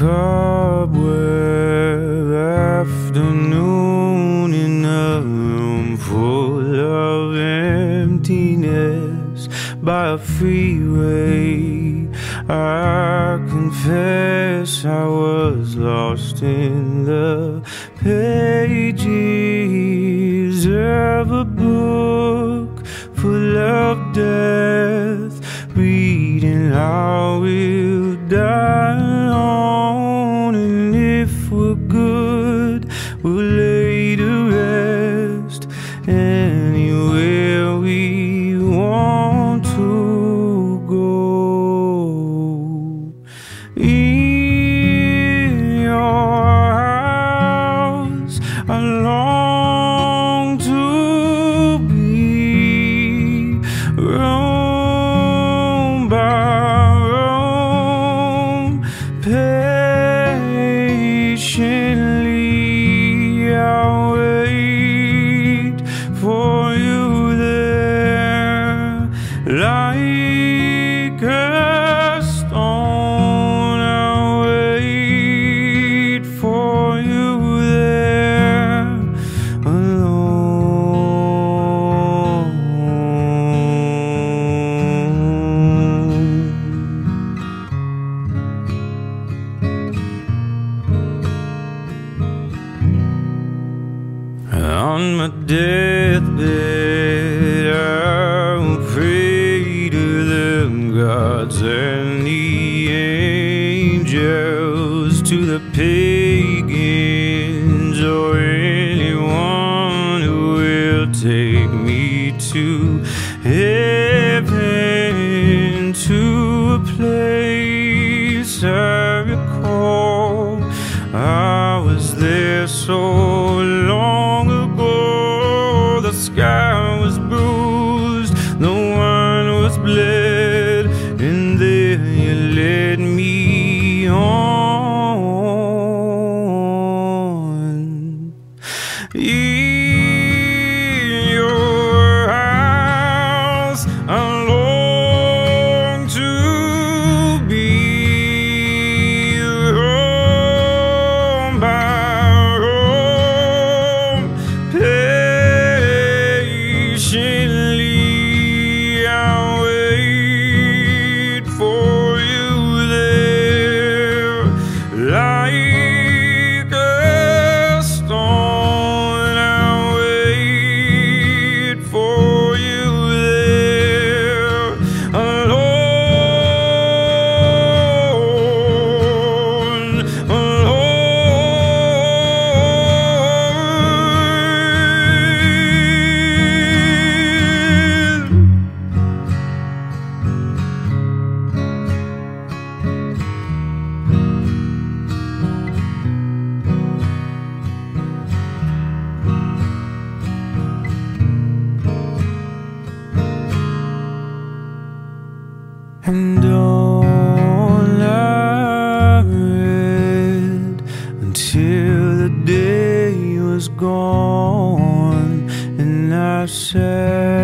cobweb afternoon in a room full of emptiness by a freeway. I confess I was lost in the pages of a book full of death, reading how we'll die alone, and if we're good, we'll lay to rest anywhere we want to go. In your house, I long to be roam by roam, patiently I'll wait for you there, like a stone. I'll wait for you there alone. On my deathbed, I will pray to the gods and the angels, to the pagans, or anyone who will take me to heaven, to a place I recall. I was there so long ago. The sky was bruised, the wine was bled, and then you led me on. In your house, I long to be home by home, patiently I'll wait for you there, like a stone. I'll wait for you there alone, and all I read until the day was gone, and I said